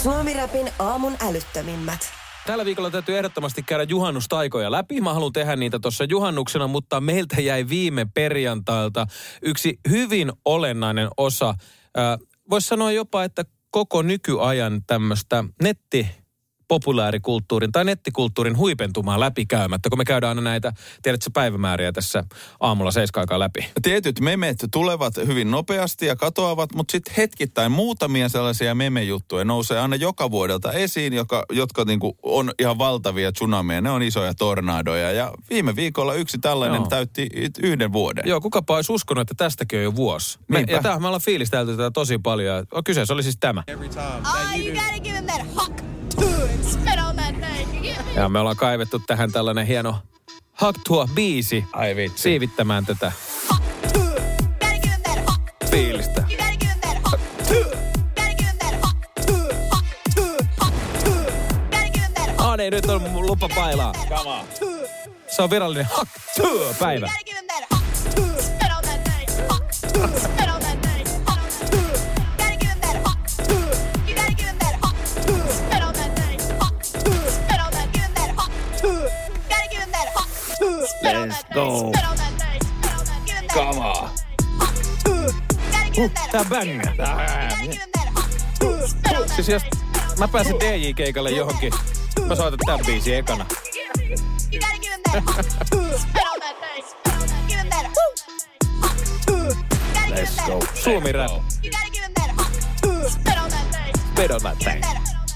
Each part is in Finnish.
Suomi-räpin aamun älyttömimmät. Tällä viikolla täytyy ehdottomasti käydä juhannustaikoja läpi. Mä haluan tehdä niitä tuossa juhannuksena, mutta meiltä jäi viime perjantailta yksi hyvin olennainen osa. Voisi sanoa jopa, että koko nykyajan tämmöistä nettipopulaarikulttuurin tai nettikulttuurin huipentumaa läpikäymättä, kun me käydään aina näitä, tiedätkö, päivämääriä tässä aamulla 7 aikaa läpi. Tietyt memet tulevat hyvin nopeasti ja katoavat, mutta sitten hetkittäin muutamia sellaisia memejuttuja nousee aina joka vuodelta esiin, jotka niinku on ihan valtavia tsunameja. Ne on isoja tornadoja ja viime viikolla yksi tällainen täytti 1 vuoden. Joo, kukapa olisi uskonut, että tästäkin on jo vuosi. Me ollaan fiilistelty tätä tosi paljon. Kyseessä oli siis tämä. Ja me ollaan kaivettu tähän tällainen hieno Haktua-biisi siivittämään tätä fiilistä. Niin, nyt on lupa pailaa. Se on virallinen Haktua-päivä. Let's go. Come on. Tää bängä. Siis jos mä pääsen DJ-keikalle johonkin, mä soitan tämän biisin ekana. Let's go. Suomi rap. Spit on that thing.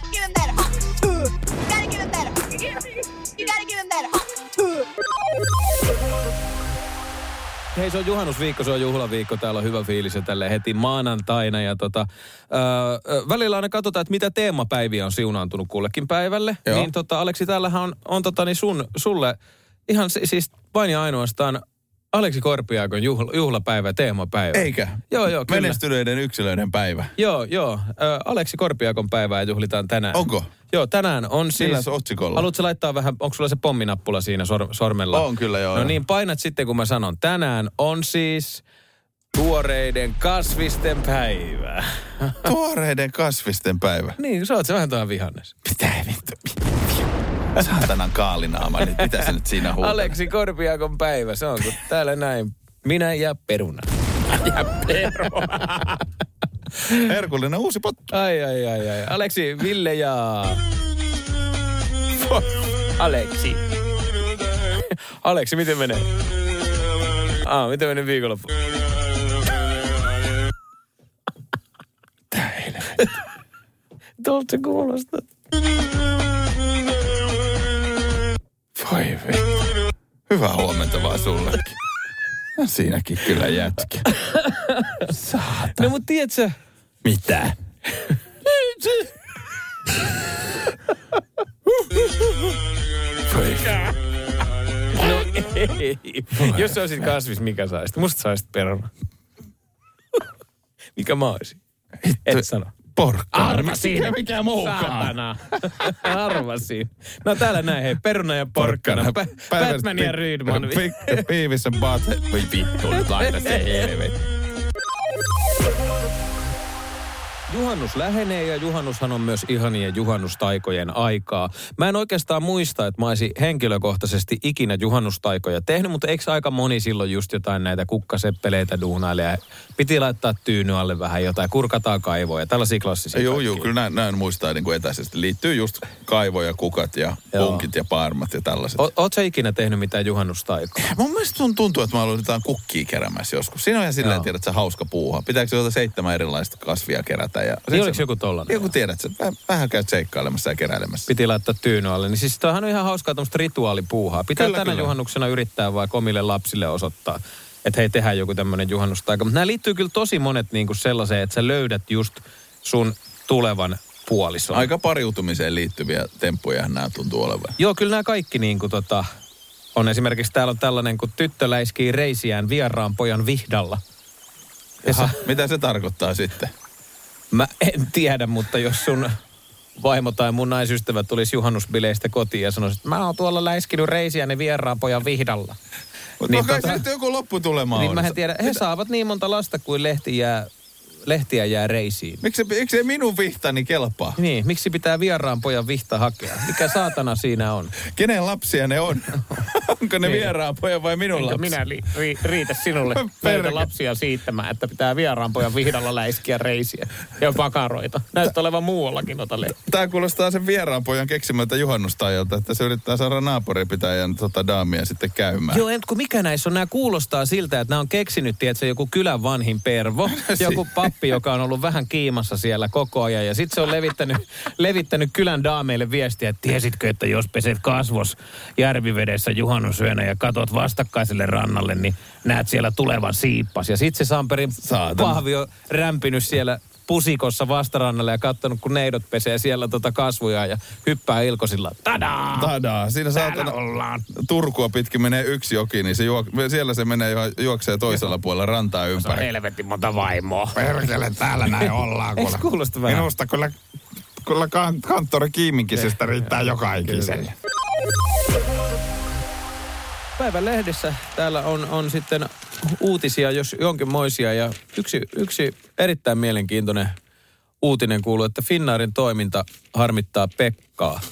Hei, se on juhannusviikko, se on juhlaviikko. Täällä on hyvä fiilis jo tälleen heti maanantaina. Ja välillä aina katsotaan, että mitä teemapäiviä on siunaantunut kullekin päivälle. Joo. Niin Aleksi, täällähän on sulle ihan siis vain ja ainoastaan Aleksi Korpiaakon juhlapäivä, teemapäivä. Eikä? Joo, kyllä. Menestyneiden yksilöiden päivä. Joo. Aleksi Korpiaakon päivää juhlitaan tänään. Onko? Joo, tänään on siis... Milläs otsikolla? Haluatko laittaa vähän, onko sulla se pomminappula siinä sormella? On kyllä, joo. No niin, painat sitten kun mä sanon. Tänään on siis tuoreiden kasvisten päivä. Tuoreiden kasvisten päivä? Niin, sä oot se vähän tuohon vihannes. Mitä vittu? Saatanan kaalinaama, niin mitä sä nyt siinä huutat? Aleksi Korpiaakon päivä, se on kun täällä näin. Minä ja peruna. Ja peruna. Herkullinen uusi pottu. Ai. Aleksi, Ville ja... Aleksi. Aleksi, miten menee? Miten menee viikonloppu? Tää helvetti. Tuolta se kuulostaa. Voi vittu. Hyvää huomenta vaan sullekin. Siinäkin kyllä jätkä. Saatana. No mut tiedätkö? Mitä? No ei. Jos sä olisit kasvis, mikä saisit? Musta saisit peruna. Mikä mä olisin? Et sano. Porkkana. Arvasin. Mikä muukaan. Saatana. Arvasin. No täällä näin, hei. Peruna ja porkkana. Batman ja Rydman. Piivissä Butthead. Voi vittu, nyt laita se helvetti. Juhannus lähenee ja juhannushan on myös ihanien juhannustaikojen aikaa. Mä en oikeastaan muista, että mä olisin henkilökohtaisesti ikinä juhannustaikoja tehnyt, mutta eikö aika moni silloin just jotain näitä kukkaseppeleitä duunaille ja piti laittaa tyyny alle vähän jotain, kurkataan kaivoja, tällaisia klassisia. Joo, kyllä näin muistaa niin kuin etäisesti. Liittyy just kaivoja, kukat ja punkit ja paarmat ja tällaiset. Oot sä ikinä tehnyt mitään juhannustaikoja? Mun mielestä tuntuu, että mä olen jotain kukkia keräämässä joskus. Siinä on ihan silleen, tiedät sä, hauska puuha. Pitääkö jotain 7 erilaista kasvia kerätä? Niin oliko joku tollainen? Joku tiedät, että vähän käyt seikkailemassa ja keräilemässä. Piti laittaa tyyny alle. Niin siis toihan on ihan hauskaa tämmöistä rituaalipuuhaa. Pitää tänä juhannuksena yrittää vaikka omille lapsille osoittaa, että hei, tehdään joku tämmöinen juhannustaika. Mutta nämä liittyy kyllä tosi monet niinku sellaiseen, että sä löydät just sun tulevan puolison. Aika pariutumiseen liittyviä temppuja nämä tuntuu olevan. Joo, kyllä nämä kaikki niinku on esimerkiksi täällä on tällainen, kun tyttö läiskii reisiään vieraan pojan vihdalla. Mitä se tarkoittaa sitten? Mä en tiedä, mutta jos sun vaimo tai mun naisystävä tulisi juhannusbileistä kotiin ja sanoisi, että mä oon tuolla läiskinyt reisiäni vieraan pojan vihdalla. Mutta niin, kai se nyt joku lopputulemaan niin on. Mä en tiedä, he saavat niin monta lasta kuin lehti jää lehtiä jää reisiin. Miksi ei minun vihtani kelpaa? Niin, miksi pitää vieraan pojan vihta hakea? Mikä saatana siinä on? Kenen lapsia ne on? Onko ne vieraan pojan vai minun lapsia? Minä riitä sinulle näitä lapsia siittämään, että pitää vieraan pojan vihdalla läiskiä reisiä ja pakaroita. Näyttää olevan muuallakin ota lehtiä. Tämä kuulostaa sen vieraan pojan keksimältä juhannustajalta, että se yrittää saada naapuripitäjän daamia sitten käymään. Joo, kun mikä näissä on? Nämä kuulostaa siltä, että nämä on keksinyt, tiedätkö, joku kylän vanhin pervo, joku pappi, joka on ollut vähän kiimassa siellä koko ajan. Ja sitten se on levittänyt kylän daameille viestiä, että tiesitkö, että jos peset kasvos järvivedessä juhannusyönä ja katot vastakkaiselle rannalle, niin näet siellä tulevan siippas. Ja sitten se Samperin pahvi on rämpinyt siellä pusikossa vastarannalle ja kattonut, kun neidot pesee siellä kasvoja ja hyppää ilkosilla. Tadaa! Tadaa! Siinä saatana Turkua pitkin menee yksi joki, niin siellä se menee juoksee toisella puolella rantaa ympäri. Se on helvetin monta vaimoa. Perkele, täällä näin ollaan. Eikö kuulosta vähän? Minusta kyllä kanttori Kiiminkisestä riittää joka ikiselle. Päivän lehdessä täällä on sitten uutisia, jos jonkinmoisia. Ja yksi erittäin mielenkiintoinen uutinen kuuluu, että Finnairin toiminta harmittaa Pekkaa.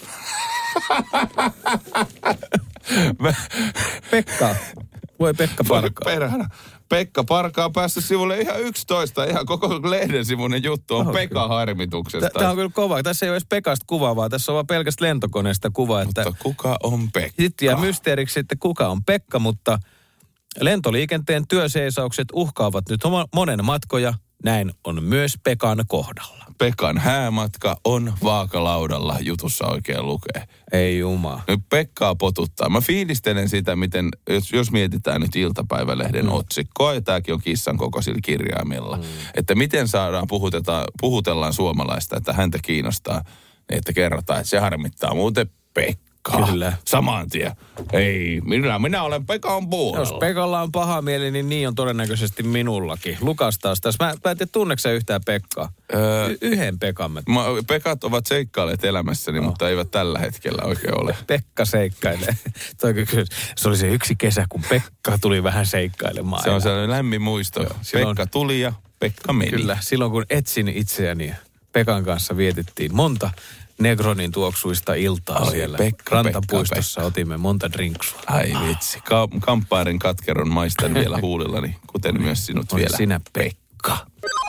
Pekka. Voi Pekka Parkaa. Pekka Parkaa on päässyt sivulle ihan 11. Ihan koko lehden sivuinen juttu on Pekan harmituksesta. Tämä on kyllä kova. Tässä ei ole edes Pekasta kuvaa, vaan tässä on vaan pelkästään lentokoneesta kuva. Mutta kuka on Pekka? Sitten jää mysteeriksi sitten, kuka on Pekka, mutta lentoliikenteen työseisaukset uhkaavat nyt monen matkoja. Näin on myös Pekan kohdalla. Pekan häämatka on vaakalaudalla, jutussa oikein lukee. Ei juma. Nyt Pekkaa potuttaa. Mä fiilistelen sitä, miten, jos mietitään nyt iltapäivälehden otsikkoa, ja tämäkin on kissan kokoisilla kirjaimilla, että miten saadaan puhutellaan suomalaista, että häntä kiinnostaa, että kerrotaan, että se harmittaa muuten Pekkaa. Kyllä. Saman tien. Ei, minä olen Pekan puolella. Jos Pekalla on paha mieli, niin on todennäköisesti minullakin. Lukas taas tässä. Mä en tiedä, tunneeko sä yhtään Pekkaa? Yhden Pekan. Pekat ovat seikkailleet elämässäni, mutta eivät tällä hetkellä oikein ole. Pekka seikkailee. Se oli se yksi kesä, kun Pekka tuli vähän seikkailemaan. Se on sellainen lämmin muisto. Joo, Pekka tuli ja Pekka meni. Kyllä, silloin kun etsin itseäni Pekan kanssa vietettiin monta Negronin tuoksuista iltaa siellä. Rantapuistossa otimme monta drinksua. Ai vitsi. Kamppairin katkeron maistan vielä huulillani, kuten myös sinut vielä. Sinä Pekka.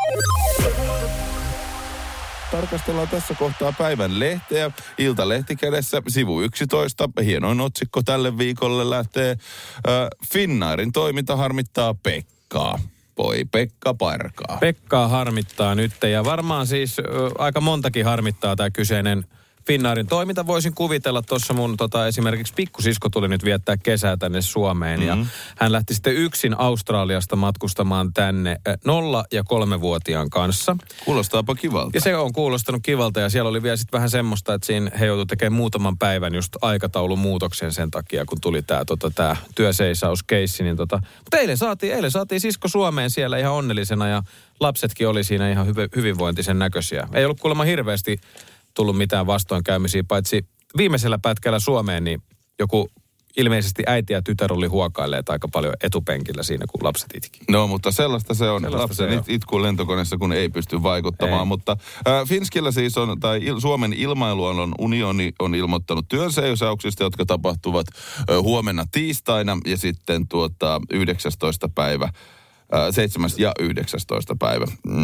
Tarkastellaan tässä kohtaa päivän lehteä. Iltalehti kädessä, sivu 11. Hienoin otsikko tälle viikolle lähtee. Finnairin toiminta harmittaa Pekkaa. Voi Pekka Parkaa. Pekkaa harmittaa nyt ja varmaan siis aika montakin harmittaa tämä kyseinen Finnairin toiminta. Voisin kuvitella tuossa mun esimerkiksi pikkusisko tuli nyt viettää kesää tänne Suomeen ja hän lähti sitten yksin Australiasta matkustamaan tänne 0- ja 3-vuotiaan kanssa. Kuulostaapa kivalta. Ja se on kuulostanut kivalta ja siellä oli vielä sitten vähän semmoista, että siinä he joutuivat tekemään muutaman päivän just aikataulun muutoksen sen takia, kun tuli tämä työseisauskeissi. Niin mutta eilen saatiin sisko Suomeen siellä ihan onnellisena ja lapsetkin oli siinä ihan hyvinvointisen näköisiä. Ei ollut kuulemma hirveästi tullut mitään vastoinkäymisiä, paitsi viimeisellä pätkällä Suomeen, niin joku ilmeisesti äiti ja tytär oli huokailleet aika paljon etupenkillä siinä, kun lapset itki. No, mutta sellaista se on. Lapsen itkuun lentokoneessa, kun ei pysty vaikuttamaan. Ei. Mutta Finskillä siis on, tai Suomen ilmailualan unioni on ilmoittanut työnseisauksista, jotka tapahtuvat huomenna tiistaina ja sitten 19. päivä. 7. ja 19. päivä,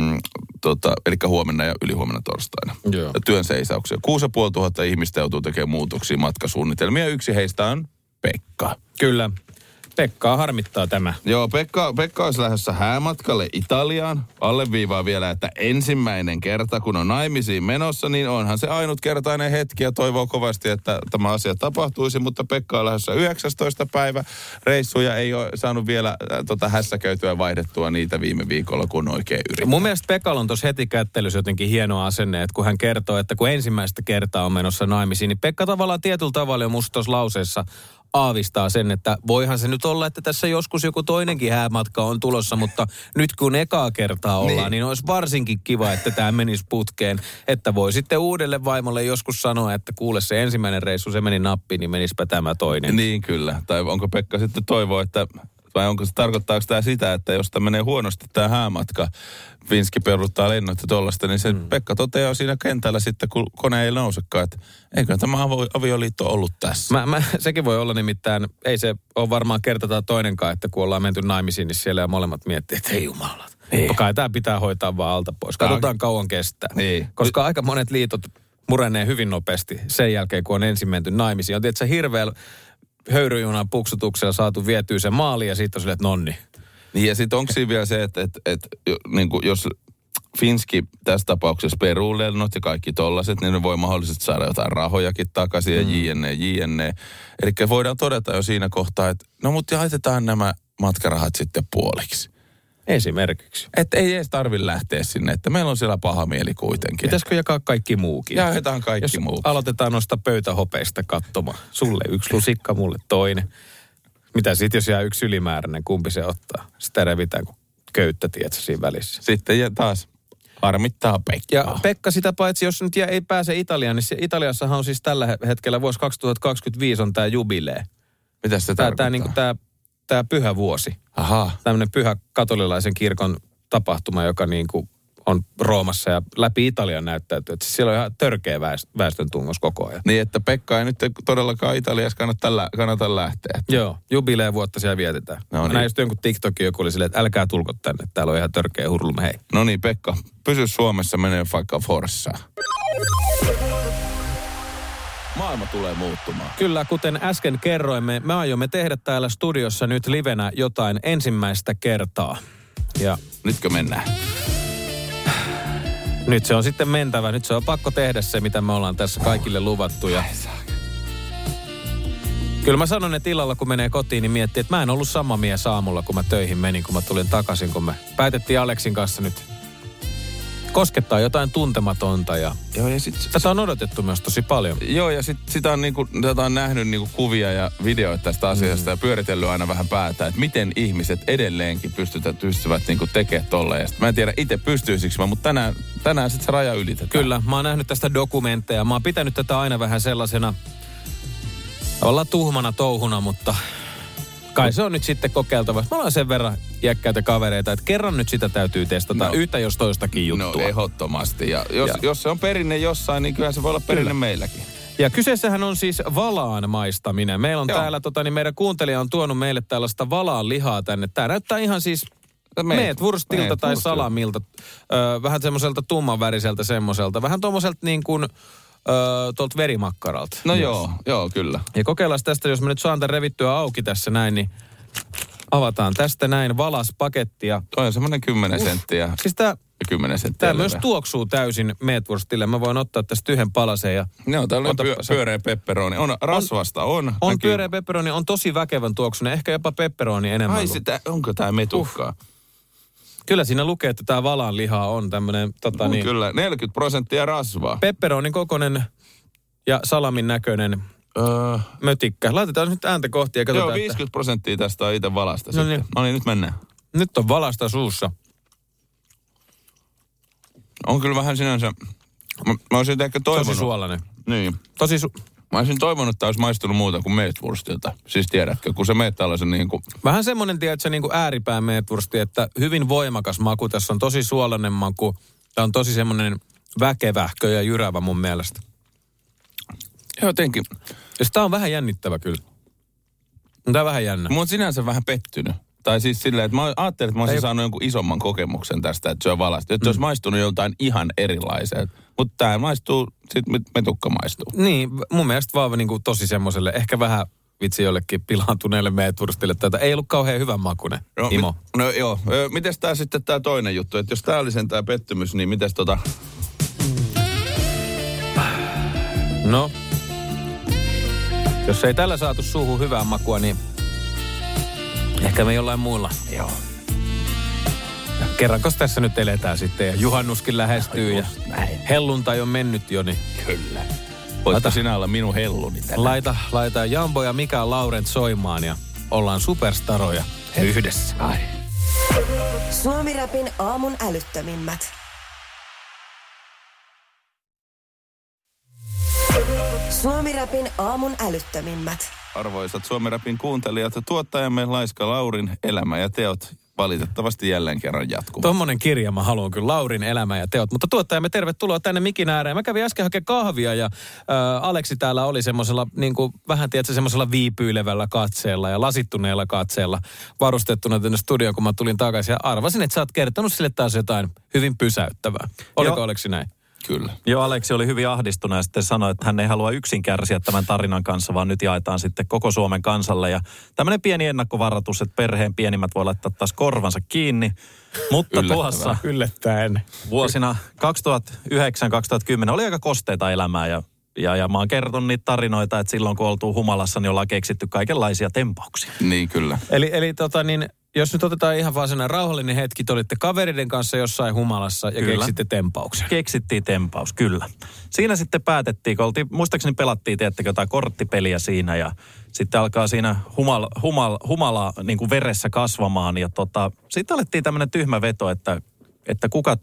eli huomenna ja ylihuomenna torstaina. Joo. Työn-seisauksia. 6500 ihmistä joutuu tekemään muutoksia matkasuunnitelmia. Yksi heistä on Pekka. Kyllä. Pekkaa harmittaa tämä. Joo, Pekka olisi lähdössä häämatkalle Italiaan. Alleviivaa vielä, että ensimmäinen kerta, kun on naimisiin menossa, niin onhan se ainutkertainen hetki ja toivoo kovasti, että tämä asia tapahtuisi. Mutta Pekka on lähdössä 19. päivä. Reissuja ei ole saanut vielä hässäköityä vaihdettua niitä viime viikolla, kun oikein yrittää. Mun mielestä Pekalla on tuossa heti kättelyssä jotenkin hieno asenne, että kun hän kertoo, että kun ensimmäistä kertaa on menossa naimisiin, niin Pekka tavallaan tietyllä tavalla jo musta tuossa lauseessa aavistaa sen, että voihan se nyt olla, että tässä joskus joku toinenkin häämatka on tulossa, mutta nyt kun ekaa kertaa ollaan, niin olisi varsinkin kiva, että tämä menisi putkeen, että voi sitten uudelle vaimolle joskus sanoa, että kuule se ensimmäinen reissu, se meni nappiin, niin menispä tämä toinen. Niin kyllä, tai onko Pekka sitten toivoa, että vai tarkoittaako tämä sitä, että jos tämä menee huonosti tämä häämatka, Finski peruuttaa lennot ja tollaista, niin se Pekka toteaa siinä kentällä sitten, kun kone ei nousekaan, että eikö tämä avioliitto ollut tässä. Sekin voi olla nimittäin, ei se ole varmaan kerta tai toinenkaan, että kun ollaan menty naimisiin, niin siellä ja molemmat miettii, että hei jumalat. Niin. Kai tämä pitää hoitaa vaan alta pois. Katsotaan kauan kestää. Niin. Koska aika monet liitot murenee hyvin nopeasti sen jälkeen, kun on ensin menty naimisiin. On tietysti hirveällä höyryjunan puksutuksella saatu vietyä se maali ja sitten on silleen, että nonni. Niin ja sitten onko siinä vielä se, että niin kuin jos Finski tässä tapauksessa peruu lennot ja kaikki tollaset, niin ne voi mahdollisesti saada jotain rahojakin takaisin ja jne. Eli voidaan todeta jo siinä kohtaa, että no mutta laitetaan nämä matkarahat sitten puoliksi. Esimerkiksi. Että ei edes tarvitse lähteä sinne, että meillä on siellä paha mieli kuitenkin. Pitäisikö jakaa kaikki muukin? Jaetaan kaikki muukin. Jos aloitetaan noista pöytähopeista katsomaan. Sulle yksi lusikka, mulle toinen. Mitä sitten, jos jää yksi ylimääräinen, kumpi se ottaa? Sitä revitään kuin köyttä, tiedätkö, siinä välissä. Sitten taas harmittaa Pekkaa. Ja Pekka sitä paitsi, jos nyt ei pääse Italiaan, niin Italiassahan on siis tällä hetkellä vuosi 2025 on tämä jubilee. Mitä se tarkoittaa? Tämä pyhä vuosi. Aha. Tämmöinen pyhä katolilaisen kirkon tapahtuma, joka niin kuin on Roomassa ja läpi Italian näyttäytyy. Että siellä on ihan törkeä väestön tungos koko ajan. Niin, että Pekka ei nyt todellakaan Italiassa kannata lähteä. Joo, jubileen vuotta siellä vietetään. No niin. Näin just jonkun TikTokin joku oli silleen, että älkää tulko tänne. Täällä on ihan törkeä hurluma, hei. No niin, Pekka, pysy Suomessa, menee vaikka Forssaan. Maailma tulee muuttumaan. Kyllä, kuten äsken kerroimme, me aiomme tehdä täällä studiossa nyt livenä jotain ensimmäistä kertaa. Ja nytkö mennään? Nyt se on sitten mentävä. Nyt se on pakko tehdä se, mitä me ollaan tässä kaikille luvattu. Ja kyllä mä sanon, että illalla kun menee kotiin, niin miettii, että mä en ollut sama mies aamulla, kun mä töihin menin, kun mä tulin takaisin. Kun me päätettiin Aleksin kanssa nyt koskettaa jotain tuntematonta. Ja tätä on odotettu myös tosi paljon. Joo, ja sitä on nähnyt kuvia ja videoita tästä asiasta ja pyöritellyt aina vähän päätä, että miten ihmiset edelleenkin pystyvät tekemään tolleen. Ja mä en tiedä itse pystyisikö mä, mutta tänään sitten se raja ylitetään. Kyllä, mä oon nähnyt tästä dokumentteja. Mä oon pitänyt tätä aina vähän sellaisena tavallaan tuhmana touhuna, mutta kai se on nyt sitten kokeiltava. Me ollaan sen verran iäkkäitä kavereita, että kerran nyt sitä täytyy testata yhtä jos toistakin juttua. No ehdottomasti. Ja jos se on perinne jossain, niin kyllähän se voi olla perinne meilläkin. Ja kyseessähän on siis valaan maistaminen. Meillä on täällä, meidän kuuntelija on tuonut meille tällaista valaan lihaa tänne. Tää näyttää ihan siis meetwurstilta tai salamilta. Vähän semmoiselta tummanväriseltä semmoiselta. Vähän tommoselta niin kuin tuolta verimakkaralta. No joo, kyllä. Ja kokeillaan tästä, jos mä nyt saan tämän revittyä auki tässä näin, niin avataan tästä näin valaspakettia. Toi on semmoinen 10 senttiä. Siis 10 senttiä. Tämä myös tuoksuu täysin meetwurstille. Mä voin ottaa tästä yhden palasen ja no, täällä on pyöreä pepperoni. Rasvasta on. On pyöreä pepperoni, on tosi väkevän tuoksunen. Ehkä jopa pepperoni enemmän. Ai sitä, onko tää metukkaa? Kyllä siinä lukee, että tämä valaan liha on tämmöinen kyllä, 40% rasvaa. Pepperonin kokoinen ja salamin näköinen mötikkä. Laitetaan nyt ääntä kohti ja katsotaan. Joo, 50% tästä on itse valasta no sitten. No niin, nyt mennään. Nyt on valasta suussa. On kyllä vähän sinänsä. Mä olisin ehkä toivonut. Tosi suolainen. Niin. Mä olisin toivonut, että olisi maistunut muuta kuin meetwurstilta. Siis tiedätkö, kun se meet tällaisen niin kuin vähän semmoinen, tiedätkö, niin kuin ääripää meetwursti, että hyvin voimakas maku. Tässä on tosi suolainen maku. Tämä on tosi semmoinen väkevähkö ja jyrävä mun mielestä. Jotenkin. Ja tämä on vähän jännittävä kyllä. Tämä on vähän jännä. Mä oon sinänsä vähän pettynyt. Tai siis silleen, että mä ajattelin, että mä olisin saanut jonkun isomman kokemuksen tästä, että se on valasta. Että se olisi maistunut joltain ihan erilaiselta. Mutta tämä maistuu, sitten metukka maistuu. Niin, mun mielestä vaan niin kuin tosi semmoiselle, ehkä vähän vitsi jollekin pilaantuneelle meetwurstille tätä. Ei ollut kauhean hyvän makuinen, Imo. No joo, mites tää sitten tää toinen juttu, että jos tää oli sen tää pettymys, niin mites No, jos ei tällä saatu suuhun hyvää makua, niin ehkä me jollain muilla. Joo. Ja kerrankos tässä nyt eletään sitten ja juhannuskin lähestyy ja helluntai on mennyt jo, niin kyllä. Voitko sinä olla minun helluni tänään? Laita Jambo ja Mika Laurent soimaan ja ollaan superstaroja yhdessä. Ai. Suomi-rapin aamun älyttömimmät. Suomi-rapin aamun älyttömimmät. Arvoisat Suomi-rapin kuuntelijat, tuottajamme Laiska Laurin elämä ja teot valitettavasti jälleen kerran jatkuu. Tommonen kirja mä haluan kyllä, Laurin elämä ja teot. Mutta tuottajamme, tervetuloa tänne mikin ääreen. Mä kävin äsken hakemaan kahvia ja Aleksi täällä oli semmosella vähän tiedätkö semmosella viipyilevällä katseella ja lasittuneella katseella varustettuna tänne studioon, kun mä tulin takaisin. Ja arvasin, että sä oot kertonut sille taas jotain hyvin pysäyttävää. Oliko Aleksi näin? Kyllä. Joo, Aleksi oli hyvin ahdistunut ja sitten sanoi, että hän ei halua yksin kärsiä tämän tarinan kanssa, vaan nyt jaetaan sitten koko Suomen kansalle. Ja tämmöinen pieni ennakkovaratus, että perheen pienimmät voi laittaa taas korvansa kiinni. Mutta tuossa yllättäen vuosina 2009-2010 oli aika kosteita elämää ja mä oon kertonut niitä tarinoita, että silloin kun oltuu humalassa, niin ollaan keksitty kaikenlaisia tempauksia. Niin, kyllä. Eli jos nyt otetaan ihan vaan sellainen rauhallinen hetki, te olitte kaveriden kanssa jossain humalassa ja keksitte tempauksen. Keksittiin tempaus, kyllä. Siinä sitten päätettiin, kun muistaakseni pelattiin, tiedättekö, jotain korttipeliä siinä ja sitten alkaa siinä humala niin kuin veressä kasvamaan ja sitten alettiin tämmöinen tyhmä veto, että kuka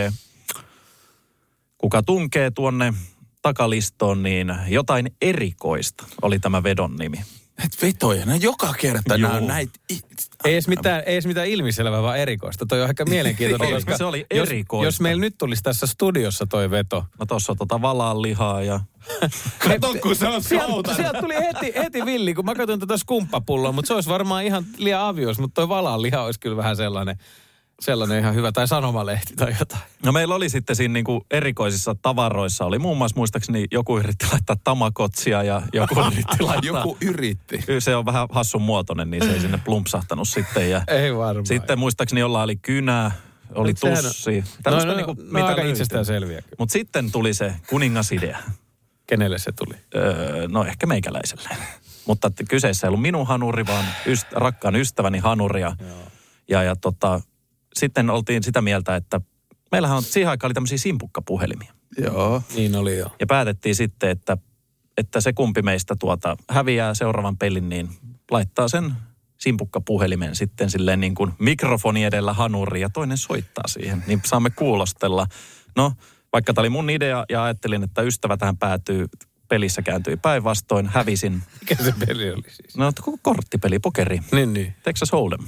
tunkee tuonne takalistoon, niin jotain erikoista oli tämä vedon nimi. Et vetoja, ne joka kerta nämä on näitä. Ei edes mitään ilmiselvää, vaan erikoista. Toi on ehkä mielenkiintoinen, koska se oli erikoista. Jos meillä nyt tulisi tässä studiossa toi veto. No tossa on valaanlihaa ja... Kato, kun se on soutanut. Sieltä tuli heti villi, kun mä katson tätä skumppapulloa, mutta se olisi varmaan ihan liian avios, mutta toi valaanliha olisi kyllä vähän sellainen ihan hyvä, tai sanomalehti tai jotain. No meillä oli sitten siinä niinku erikoisissa tavaroissa, oli muun muassa muistaakseni joku yritti laittaa tamakotsia ja joku yritti laittaa... Joku yritti. Se on vähän hassun muotoinen, niin se ei sinne plumpsahtanut sitten. Ja ei varmaan. Sitten muistaakseni jollain oli kynä, oli tussi. No, niinku, mitä aika itsestään selviä. Mutta sitten tuli se kuningasidea. Kenelle se tuli? No ehkä meikäläiselle. Mutta kyseessä ei ollut minun hanuri, vaan rakkaan ystäväni hanuri. Ja sitten oltiin sitä mieltä, että meillähän siihen aikaan oli tämmöisiä simpukkapuhelimia. Joo. Niin oli jo. Ja päätettiin sitten, että se kumpi meistä häviää seuraavan pelin, niin laittaa sen simpukkapuhelimen sitten silleen niin kuin mikrofoni edellä hanuriin ja toinen soittaa siihen. Niin saamme kuulostella. No, vaikka tämä oli mun idea ja ajattelin, että ystävä tähän päätyy, pelissä kääntyi päinvastoin, hävisin. Mikä se peli oli siis? No, korttipeli, pokeri. Niin. Texas Hold'em.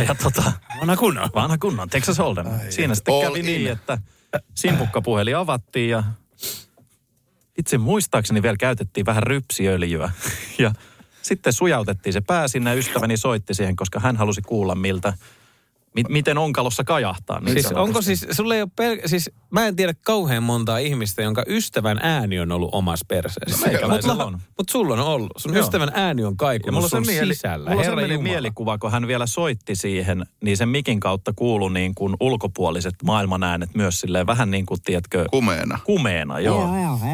Vanha kunnon, Texas Hold'em. Siinä sitten kävi niin, että simpukkapuhelin avattiin ja itse muistaakseni vielä käytettiin vähän rypsiöljyä. Ja sitten sujautettiin se pää sinne, ystäväni soitti siihen, koska hän halusi kuulla miten onkalossa kajahtaa. Niin siis onko sulle ei ole mä en tiedä kauhean montaa ihmistä, jonka ystävän ääni on ollut omassa perseessä. Meikäläisellä on. Mutta sulla on ollut. Sun ystävän ääni on kaikunut sun sisällä. Mulla on sellainen mielikuva, kun hän vielä soitti siihen, niin sen mikin kautta kuului niin kuin ulkopuoliset maailman äänet myös silleen vähän niin kuin, tiedätkö... Kumeena, joo.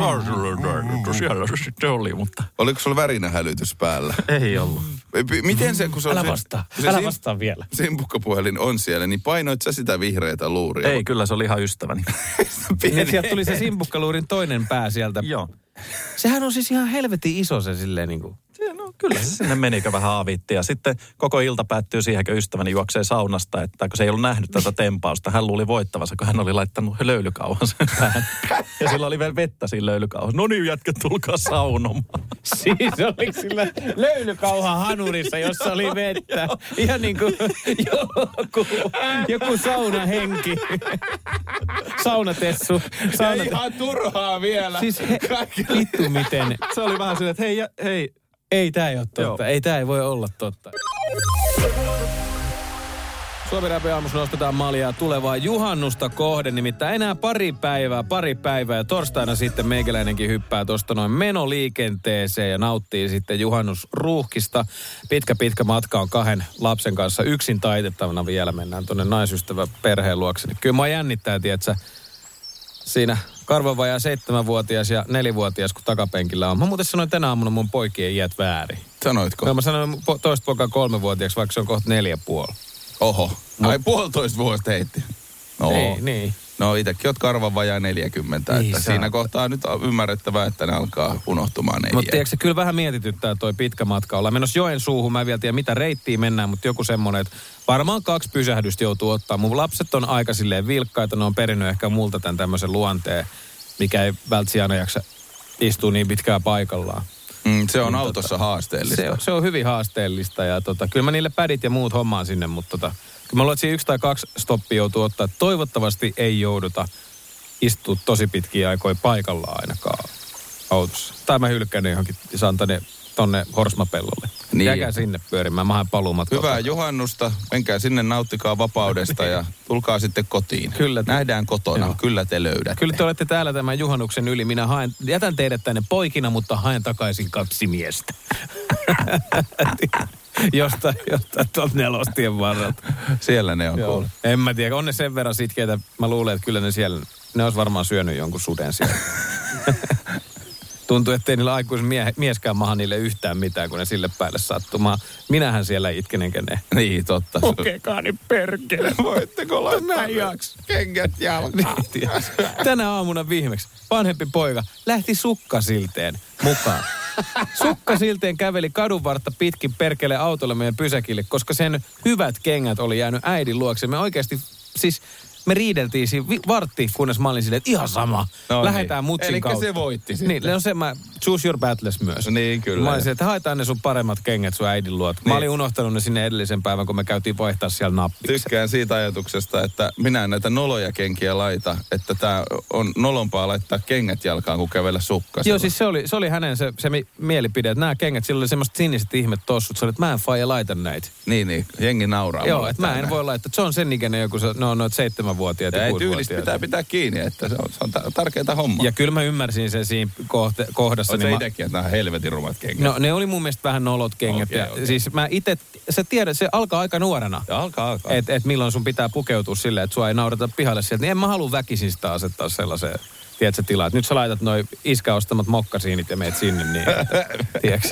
Siellä se sitten oli, mutta... Oliko sulla värinähälytys päällä? Ei ollut. Miten se, kun se on... Älä vastaa vielä. Simpukkapuhelin on siellä, niin painoit sä sitä vihreätä luuria? Ei, kyllä se oli ihan ystäväni. Niin sieltä tuli se simpukkaluurin toinen pää sieltä. Joo. Sehän on siis ihan helvetin iso se silleen niin kuin... No kyllä se sinne menikö vähän aavitti. Ja sitten koko ilta päättyy siihen, kun ystäväni juoksee saunasta, että kun se ei ollut nähnyt tätä tempausta, hän luuli voittavansa, kun hän oli laittanut löylykauhan sen päähän. Ja sillä oli vielä vettä siinä löylykauhassa. No niin, jätkät, tulkaa saunomaan. Siis oliko sillä löylykauhan hanurissa, jossa oli vettä? Ihan niin kuin joku saunahenki. Saunatessu. Ja ihan turhaa vielä. Siis vittu miten. Se oli vähän silleen, että hei. Ei tää ei ole totta. Joo. Ei tää ei voi olla totta. Suomi-rapin aamussa nostetaan maljaa tulevaa juhannusta kohden. Nimittäin enää pari päivää. Ja torstaina sitten meikäläinenkin hyppää tuosta noin menoliikenteeseen ja nauttii sitten juhannusruuhkista. Pitkä matka on 2 lapsen kanssa yksin taitettavana vielä. Mennään tuonne naisystävä perheen luokse. Kyllä mua jännittää, tietsä, siinä karvan vajaa 7-vuotias ja 4-vuotias, kun takapenkillä on. Mä muuten sanoin tänä aamuna mun poikien iät väärin. Sanoitko? Mä sanoin toista poikaa 3-vuotiaaksi, vaikka se on kohta 4,5. Oho. Ai 1,5 vuotta heitti. No. Niin. No itsekin oot karvan vajaa 40. Niin, että siinä kohtaa nyt on ymmärrettävää, että ne alkaa unohtumaan. Mutta tiedätkö, kyllä vähän mietityttää toi pitkä matka. Ollaan menossa Joensuuhun. Mä en vielä tiedä, mitä reittiä mennään, mutta joku semmoinen, että varmaan 2 pysähdystä joutuu ottaa. Mun lapset on aika silleen vilkkaita. Ne on perinnyt ehkä multa tämän tämmöisen luonteen, mikä ei välttämättä aina jaksa istuu niin pitkään paikallaan. Se on autossa haasteellista. Se on hyvin haasteellista ja kyllä mä niille pädit ja muut hommaan sinne, mutta kyllä mä luulen, että siinä 1 tai 2 stoppia joutuu ottaa. Toivottavasti ei jouduta istua tosi pitkiä aikoja paikallaan ainakaan autossa. Tai mä hylkään ne johonkin, saan tonne Horsmapellolle. Niin. Jääkää sinne pyörimään, mä haen paluumatkaa. Hyvää juhannusta, menkää sinne, nauttikaa vapaudesta ja tulkaa sitten kotiin. Kyllä. Nähdään kotona, Joo. Kyllä te löydätte. Kyllä te olette täällä tämän juhannuksen yli. Minä jätän teidät tänne poikina, mutta haen takaisin 2 miestä. Jostain tuolta Nelostien varrelta. Siellä ne on kuullut. En mä tiedä, on ne sen verran sitkeitä. Mä luulen, että kyllä ne siellä, ne olisi varmaan syönyt jonkun suden siellä. Tuntuu, ettei niillä aikuisen mieskään maha niille yhtään mitään, kun ne sille päälle sattumaan. Minähän siellä itken enkä ne. Niin, totta. Okekaani perkele. Voitteko laittaa kengät jalkaan? Tänä aamuna viimeksi vanhempi poika lähti sukkasilteen mukaan. Sukkasilteen käveli kadunvartta pitkin perkele autolle meidän pysäkille, koska sen hyvät kengät oli jäänyt äidin luokse. Me oikeasti, siis me riideltiin siinä vartti, kunnes mä olin silleen, että ihan sama. No lähdetään niin. mutsin kautta. Elikkä se voitti sitten. Niin, no se mä, choose your battles myös. Niin, kyllä. Mä olin silleen, että haetaan ne sun paremmat kengät sun äidin luot. Mä olin unohtanut ne sinne edellisen päivän, kun me käytiin vaihtaa siellä nappiksen. Tykkään siitä ajatuksesta, että minä en näitä noloja kenkiä laita, että tää on nolompaa laittaa kengät jalkaan, kuin kävellä sukkasella. Joo, siis se oli hänen se mielipide, että nämä kengät, sillä oli semmoista siniset ihmet tossut. Se oli, että mä en faija laita näitä. Niin, jengi nauraa. Joo, että mä en voi laittaa. Se on sen ikäinen joku, ne on noita 7-vuotiaat ja 6-vuotiaat. Tyylistä pitää kiinni, että se on tärkeää hommaa. Ja kyllä mä ymmärsin sen siinä kohdassa. Oot sä itsekin, että nämä helvetin rumat kengät? No ne oli mun mielestä vähän nolot kengät. Okay. Siis mä itse, sä tiedät, se alkaa aika nuorena. Ja alkaa. Että milloin sun pitää pukeutua silleen, että sua ei naurata pihalle sieltä. Niin en mä halua väkisin sitä asettaa sellaiseen, tiedätkö, tilaa. Että nyt sä laitat noi iskä ostamat mokkasiinit ja meet sinne, niin tiedätkö.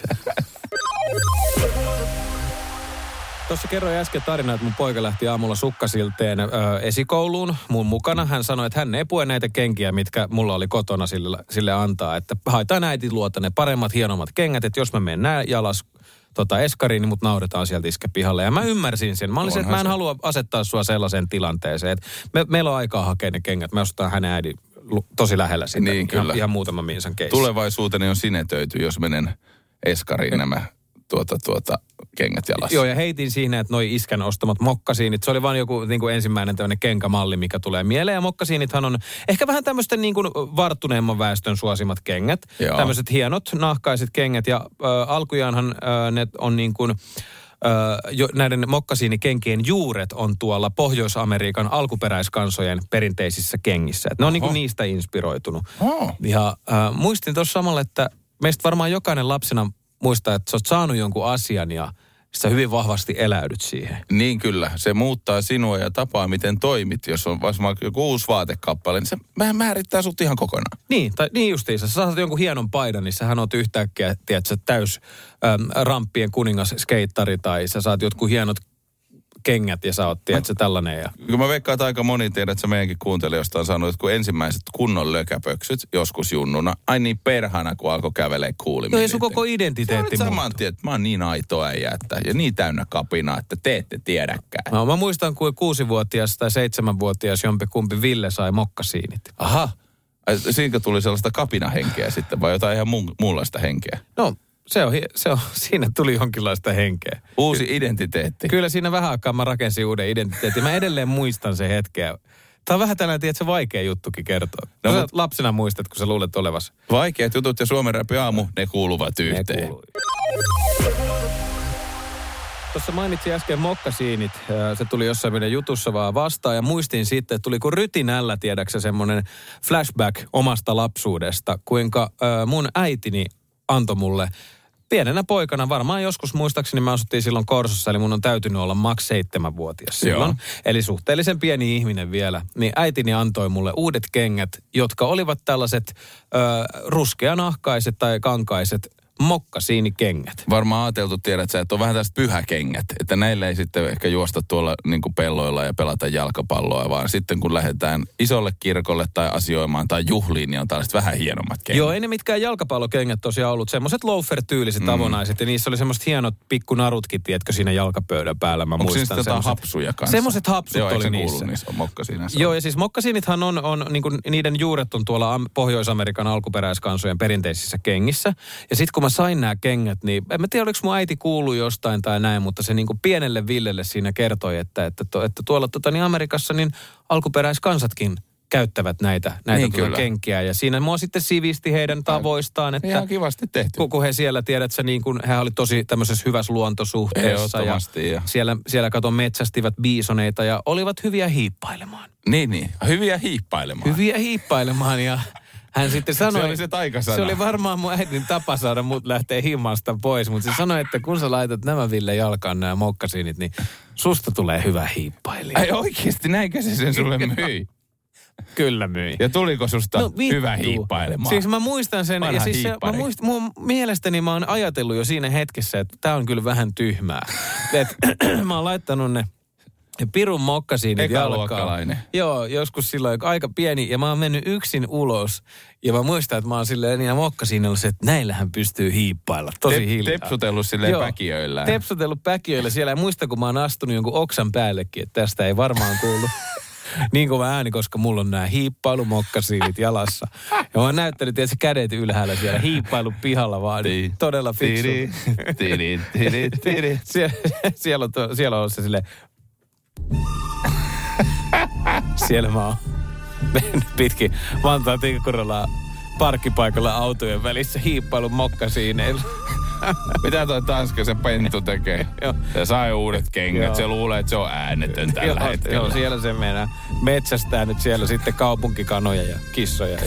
Tuossa kerroin äsken tarinaa, että mun poika lähti aamulla sukkasilteen esikouluun mun mukana. Hän sanoi, että hän ei pue näitä kenkiä, mitkä mulla oli kotona sille antaa. Että haetaan äitin luota ne paremmat, hienommat kengät, että jos mä menen nää jalas eskariin, niin mut nauretaan sieltä iskä pihalle. Ja mä ymmärsin sen. Mä olisin, että mä en halua asettaa sua sellaiseen tilanteeseen. Että meillä on aikaa hakea ne kengät. Me ostetaan hänen äidin tosi lähellä sitä. Niin, kyllä. Ihan muutama minsan keissi. Tulevaisuuteni on sinetöity, jos menen eskariin nämä kengät jalassa. Joo, ja heitin siinä, että noi iskän ostamat mokkasiinit, se oli vaan joku niin kuin ensimmäinen tämmöinen kenkämalli, mikä tulee mieleen. Ja mokkasiinithan on ehkä vähän tämmöisten niin kuin varttuneemman väestön suosimat kengät. Tämmöiset hienot, nahkaiset kengät. Ja alkujaanhan ne on niin kuin, näiden mokkasiinikenkien juuret on tuolla Pohjois-Amerikan alkuperäiskansojen perinteisissä kengissä. Et ne on niin kuin niistä inspiroitunut. Ja muistin tuossa samalla, että meistä varmaan jokainen lapsena muistaa, että sä oot saanut jonkun asian ja sä hyvin vahvasti eläydyt siihen. Niin kyllä, se muuttaa sinua ja tapaa, miten toimit. Jos on vaikka joku uusi vaatekappale, niin se määrittää sut ihan kokonaan. Niin, tai niin justiinsa. Sä saat jonkun hienon paidan, niin sähän oot yhtäkkiä, tiedätkö, täys ramppien kuningas skeittari, tai sä saat jotkut hienot kengät ja sä oot, tiedätkö, tällainen. Ja kun mä veikkaan, että aika moni tiedät, että sä meidänkin kuuntelijoista on sanonut, että kun ensimmäiset kunnon lökäpöksyt joskus junnuna, ai niin perhana, kun alkoi kävelee kuulimmin. Joo, ja sun koko identiteetti muuttuu. Saman tien, että mä oon niin aito äijä, ja niin täynnä kapinaa, että te ette tiedäkään. No, mä muistan, kun 6-vuotias tai 7-vuotias jompikumpi Ville sai mokkasiinit. Aha, siinä tuli sellaista kapinahenkeä sitten, vai jotain ihan muunlaista henkeä? No, se on, siinä tuli jonkinlaista henkeä. Uusi identiteetti. Kyllä siinä vähän aikaa mä rakensin uuden identiteetin. Mä edelleen muistan sen hetkeä. Tämä on vähän tällainen, tiedätkö, vaikea juttukin kertoa. No, sä lapsena muistat, kun sä luulet olevasi. Vaikeat jutut ja Suomen Räpi aamu, ne kuuluvat yhteen. Tuossa mainitsin äsken mokkasiinit. Se tuli jossain meidän jutussa vaan vastaan. Ja muistin sitten, että tuli kuin rytinällä, tiedäksä, semmoinen flashback omasta lapsuudesta. Kuinka mun äitini antoi mulle pienenä poikana, varmaan joskus muistaakseni me asuttiin silloin Korsossa, eli mun on täytynyt olla maks 7-vuotias silloin. Joo. Eli suhteellisen pieni ihminen vielä. Niin äitini antoi mulle uudet kengät, jotka olivat tällaiset ruskeanahkaiset tai kankaiset mokkasiinikengät. Varmaan ajateltu, tiedät sä, että on vähän tästä pyhäkengät. Että näillä ei sitten ehkä juosta tuolla niin kuin pelloilla ja pelata jalkapalloa, vaan sitten kun lähdetään isolle kirkolle tai asioimaan tai juhliin, niin on tällaiset vähän hienommat kengät. Joo, ei ne mitkään jalkapallokengät tosiaan ollut. Semmoiset loafer-tyyliset avonaiset ja niissä oli semmoiset hienot pikkunarutkin, tiedätkö, siinä jalkapöydän päällä. Mä onko muistan jotain hapsuja kanssa? Semmoiset hapsut oli niissä. Niissä on mokkasiinissa. Joo, ja siis mokkasiinithan on niin kuin, niiden juuret on tuolla Pohjois-Amerikan alkuperäiskansojen perinteisissä kengissä. Ja sitten kun mä sain nämä kengät, niin en mä tiedä, oliko mun äiti kuullut jostain tai näin, mutta se niin kuin pienelle Villelle siinä kertoi, että tuolla niin Amerikassa niin alkuperäiskansatkin käyttävät näitä niin kenkiä. Ja siinä mua sitten sivisti heidän tavoistaan, että ihan kivasti tehty. Kun he siellä, tiedät sä, niin kuin, he oli tosi tämmöisessä hyvässä luontosuhteessa. Ja siellä katon metsästivät biisoneita ja olivat hyviä hiippailemaan. Niin. Hyviä hiippailemaan ja hän sitten sanoi, se oli se taikasana. Se oli varmaan mun äidin tapa saada mut lähteä himmasta pois, mutta se sanoi, että kun sä laitat nämä Ville jalkaan nämä mokkasiinit, niin susta tulee hyvä hiippailija. Ai oikeesti, näinkö se sen sulle myi? Kyllä myi. Ja tuliko susta hyvä hiippailemaan? Siis mä muistan sen, ja siis mun mielestäni mä oon ajatellut jo siinä hetkessä, että tää on kyllä vähän tyhmää. Mä oon laittanut ne pirun mokkasiinit jalkaan. Joo, joskus silloin aika pieni, ja mä oon mennyt yksin ulos. Ja mä muistan, että mä oon silleen niin mokkasiinilla se, että näillähän pystyy hiippailla tosi hiljaa. Tepsutellut silleen päkiöillä. Tepsutellut päkiöillä siellä, ja muistan, kun mä oon astunut jonkun oksan päällekin, että tästä ei varmaan kuulu niin kova ääni, koska mulla on nämä hiippailumokkasiinit jalassa. Ja mä oon näyttänyt, että se kädet ylhäällä siellä hiippailu pihalla vaan. Todella fiksu. Siellä on se silleen. Siellä mä oon mennyt pitkin Vantaan Tikkurilaa parkkipaikalla autojen välissä hiippailun mokkasiineilla. Mitä toi tanskaisen pentu tekee? Se sai uudet kengät, se luulee, että se on äänetön tällä hetkellä. Joo, siellä se mennään. Metsästää nyt siellä sitten kaupunkikanoja ja kissoja.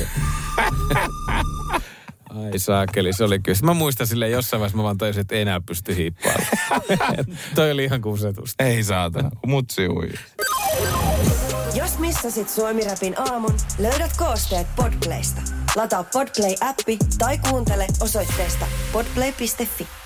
Ai saakeli, se oli kyllä. Mä muistan silleen jossain vaiheessa, mä vaan toisin, että ei enää pysty hiippailemaan. Toi oli ihan kusetusta. Ei saatana, mutsi ui. Jos missasit Suomi-rapin aamun, löydät koosteet Podplaysta. Lataa Podplay-appi tai kuuntele osoitteesta podplay.fi.